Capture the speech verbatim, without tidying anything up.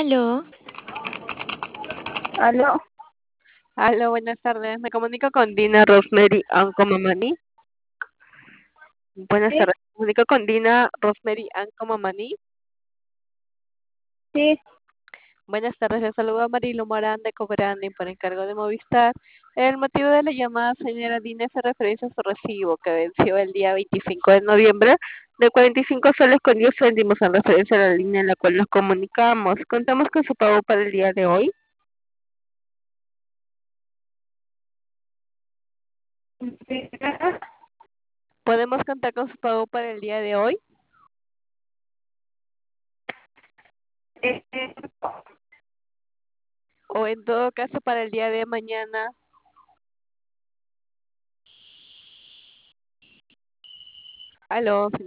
Aló, Aló, Aló, buenas tardes. Me comunico con Dina Rosemary Ancomamani. Buenas sí, tardes. Me comunico con Dina Rosemary Ancomamani. sí, Buenas tardes. Le saludo a Marilu Morán de Cobranding por encargo de Movistar. El motivo de la llamada, señora Dina, es en referencia a su recibo que venció el día veinticinco de noviembre de cuarenta y cinco soles con diez céntimos en referencia a la línea en la cual nos comunicamos. Contamos con su pago para el día de hoy. sí, ¿Podemos contar con su pago para el día de hoy? eh, eh, O en todo caso para el día de mañana. Aló.